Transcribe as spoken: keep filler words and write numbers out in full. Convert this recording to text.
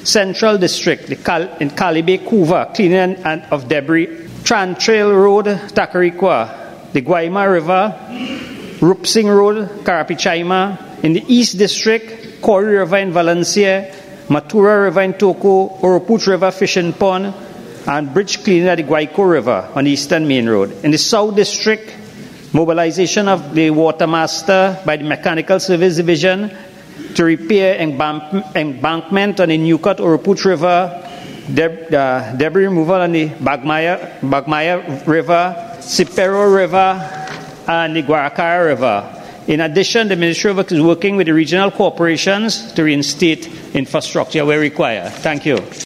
Central District, the Cal- in Calibe, Couva, cleaning and of debris. Tran Trail Road, Tacarigua, the Guayma River, Rupsing Road, Carapichaima. In the East District, Corey River in Valencia, Matura River in Toco, Oroput River Fishing Pond, and bridge cleaning at the Guayco River on the Eastern Main Road. In the South District, mobilization of the Watermaster by the Mechanical Service Division to repair embank- embankment on the Newcut Oroput River, deb- uh, debris removal on the Bagmaya, Bagmaya River, Cipero River, and the Guaracara River. In addition, the Ministry of Work is working with the regional corporations to reinstate infrastructure where required. Thank you.